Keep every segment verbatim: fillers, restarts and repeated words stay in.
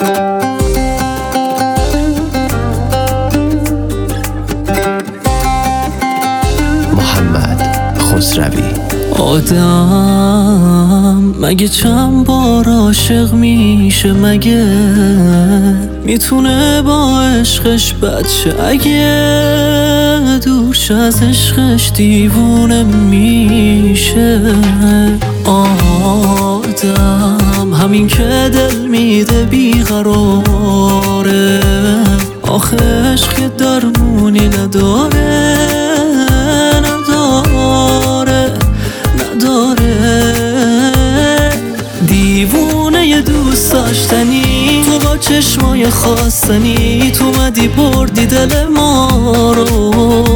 محمد خسروی. آدم مگه چند بار عاشق میشه؟ مگه میتونه با عشقش بد شه؟ اگه دورش از عشقش دیوونه میشه. آدم همین که دل میده بیقراره، آخه عشق که درمونی نداره نداره نداره. دیوونه ی دوست داشتنی، تو با چشمای خواستنی تو اومدی بردی دل ما رو.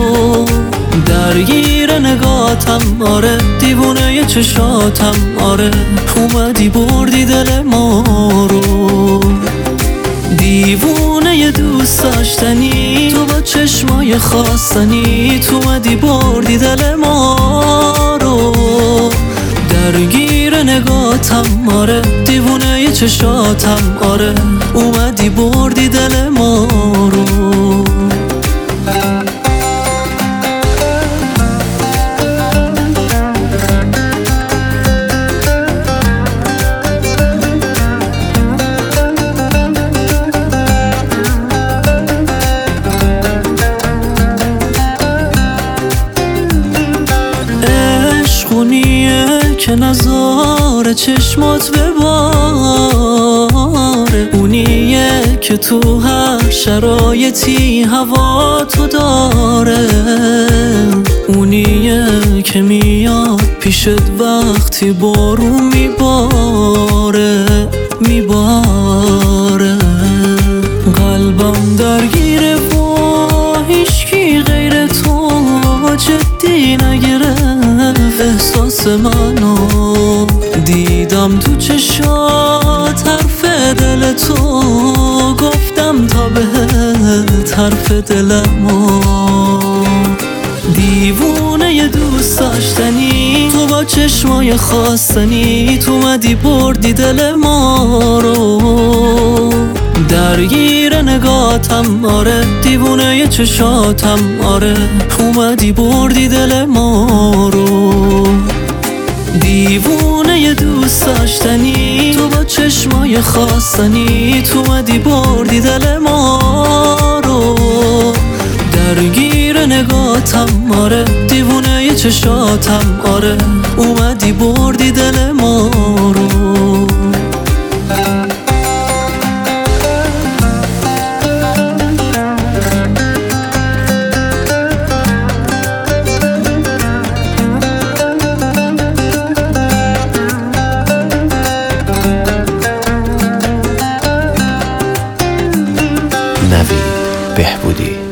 درگیر نگاتم آره، دیوونه ی چشاتم آره، اومدی بردی دل ما رو. دیوونه ی دوست داشتنی، تو با چشمای خواستنی تو اومدی بردی دل ما رو. درگیر نگاتم آره، دیوونه ی چشاتم آره، اومدی بردی دل ما رو. عشقونیه که نظاره چشمات بباره، اونیه که تو هر شرایطی هوا تو داره، اونیه که میاد پیشت وقتی بارون میباره میباره. قلبم درگیره و هیچکی غیر تو جدی نگرفت احساس منو. دیدم تو چشات حرف دل تو، گفتم تا بهت حرف دلمو. دیوونه ی دوست داشتنی، تو با چشمای خواستنی تو اومدی بردی دل ما رو. درگیر نگاتم آره، دیوونه ی چشاتم آره، اومدی بردی دل ما رو. دیوونه ی دوست داشتنی، تو با چشمای خواستنی تو اومدی بردی دل ما رو. درگیر نگاتم آره، دیوونه ی چشاتم آره، اومدی بردی دل ما رو. نوید بهبودی.